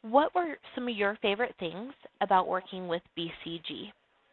What were some of your favorite things about working with BCG?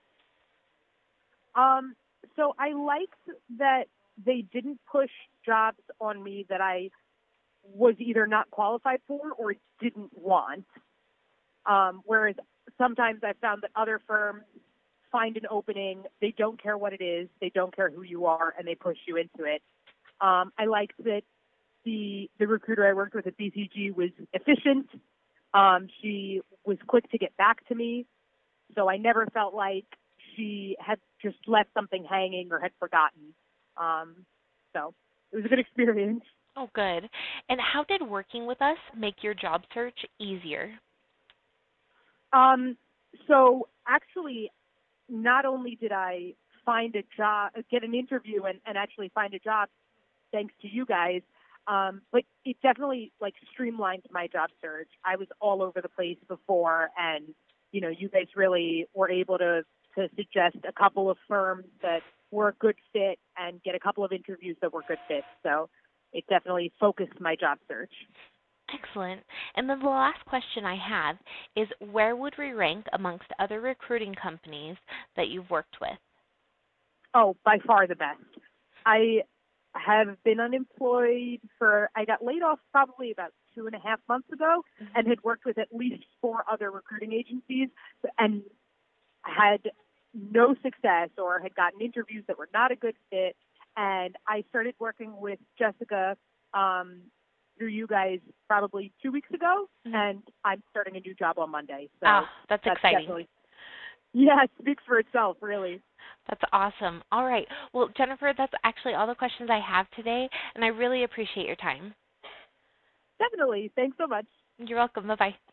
Um, so I liked that they didn't push jobs on me that I was either not qualified for or didn't want. Whereas sometimes I found that other firms find an opening, they don't care what it is, they don't care who you are, and they push you into it. I liked that the recruiter I worked with at BCG was efficient. She was quick to get back to me, so I never felt like she had just left something hanging or had forgotten. So it was a good experience. Oh, good. And how did working with us make your job search easier? Um, so actually, not only did I find a job, get an interview, and actually find a job thanks to you guys, but it definitely like streamlined my job search. I was all over the place before, and you guys really were able to suggest a couple of firms that were a good fit and get a couple of interviews that were good fits. So it definitely focused my job search. Excellent. And then the last question I have is where would we rank amongst other recruiting companies that you've worked with? Oh, by far the best. I have been unemployed I got laid off probably about 2.5 months ago and had worked with at least 4 other recruiting agencies and had no success or had gotten interviews that were not a good fit. And I started working with Jessica through you guys probably 2 weeks ago, Mhm. and I'm starting a new job on Monday. So That's that's exciting. definitely, yeah, it speaks for itself, really. That's awesome. All right. Well, Jennifer, that's actually all the questions I have today, and I really appreciate your time. Definitely. Thanks so much. You're welcome. Bye-bye.